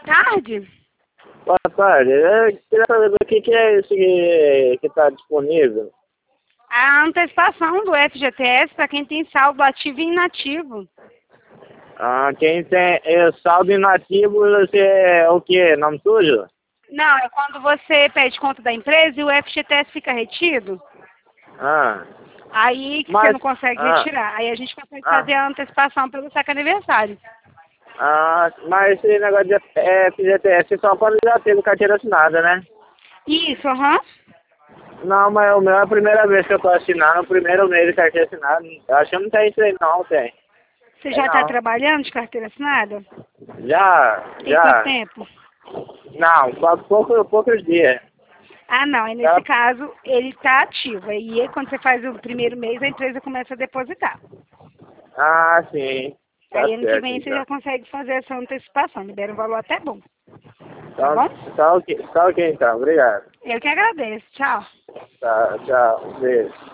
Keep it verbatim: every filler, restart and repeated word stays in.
tarde. Boa tarde. Eu queria saber o que, que é isso que está disponível. A antecipação do F G T S para quem tem saldo ativo e inativo. Ah, quem tem é, saldo inativo, você é o quê? Nome sujo? Não, é quando você pede conta da empresa e o F G T S fica retido. Ah. Aí que Mas, você não consegue ah, retirar. Aí a gente consegue ah, fazer a antecipação pelo saque aniversário. ah, mas esse negócio de F G T S só pode já ter carteira assinada, né? Isso, aham. Não, mas o meu é a primeira vez que eu tô assinando, o primeiro mês de carteira assinada. Eu acho que não tem isso aí não, tem. Você Tem já está não. trabalhando de carteira assinada? Já, Tem quanto já. tempo? Não, só pouco, poucos dias. Ah, não. E nesse Tá? caso, ele está ativo. E aí, quando você faz o primeiro mês, a empresa começa a depositar. Ah, sim. Tá Aí, ano que certo, vem, você então. já consegue fazer essa antecipação. Libera um valor até bom. Tá Tá, bom? tá ok, tá ok então. Obrigado. Eu que agradeço. Tchau. Tá, tchau. Beijo.